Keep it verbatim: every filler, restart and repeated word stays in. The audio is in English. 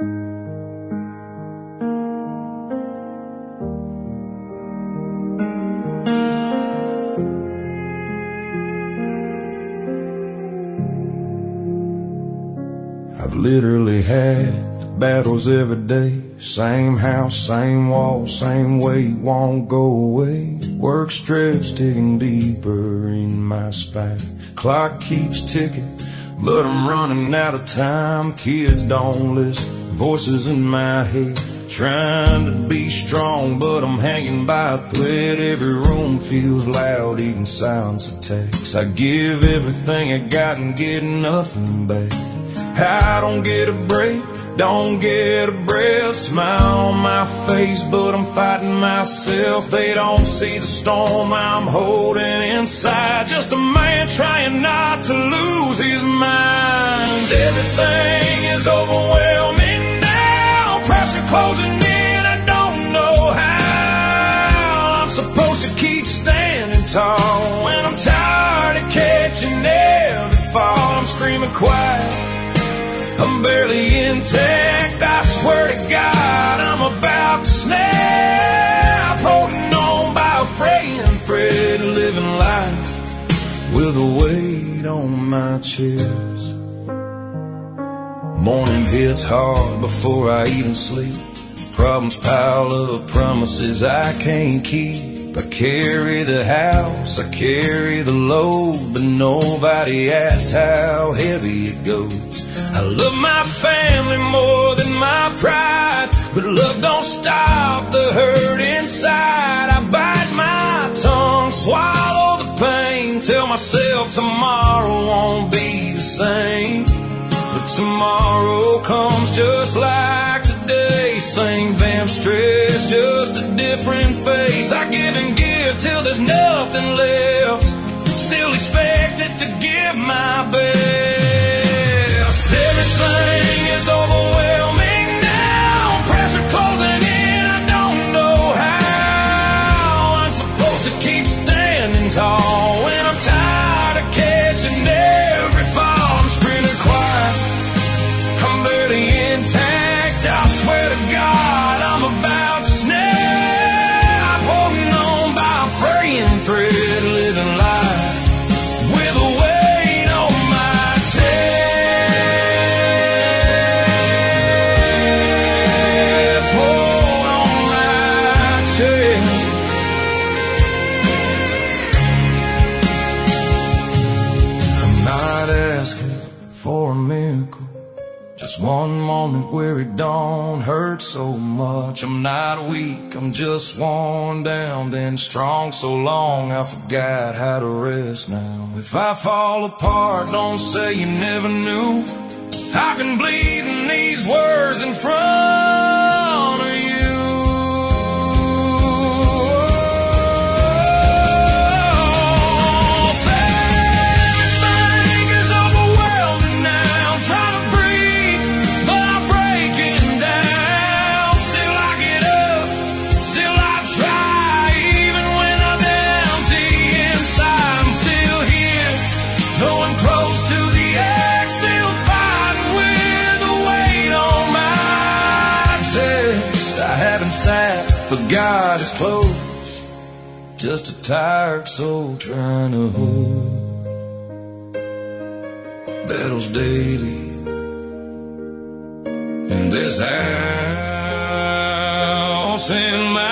I've literally had battles every day. Same house, same wall, same way, won't go away. Work stress digging deeper in my spine. Clock keeps ticking, but I'm running out of time. Kids don't listen, voices in my head, trying to be strong, but I'm hanging by a thread. Every room feels loud, even silence attacks. I give everything I got and get nothing back. I don't get a break, don't get a breath. Smile on my face, but I'm fighting myself. They don't see the storm I'm holding inside. Just a man trying not to lose his mind. Everything is overwhelming now, pressure closing in, I don't know how I'm supposed to keep standing tall when I'm tired of catching every fall. I'm screaming quiet, I'm barely intact. I swear to God, I'm about to snap. Holding on by a fraying thread, living life with a weight on my chest. Morning hits hard before I even sleep. Problems pile up, promises I can't keep. I carry the house, I carry the load, but nobody asked how heavy it goes. I love my family more than my pride, but love don't stop the hurt inside. I bite my tongue, swallow the pain, tell myself tomorrow won't be the same. But tomorrow comes just like today. Same damn stress, just a different face. I give and give till there's nothing left, still expected to give my best. Everything is overwhelming now, pressure closing in, I don't know how I'm supposed to keep standing tall when I'm tired of catching every fall. I'm screaming quiet, I'm barely intact. I swear to God, I'm about to snap. Holding on by a fraying thread, living life with a weight on my chest. For a miracle, just one moment where it don't hurt so much. I'm not weak, I'm just worn down, been strong so long I forgot how to rest now. If I fall apart, don't say you never knew. I can bleed in these words in front of you. But God is close, just a tired soul trying to hold. Battles daily in this house in my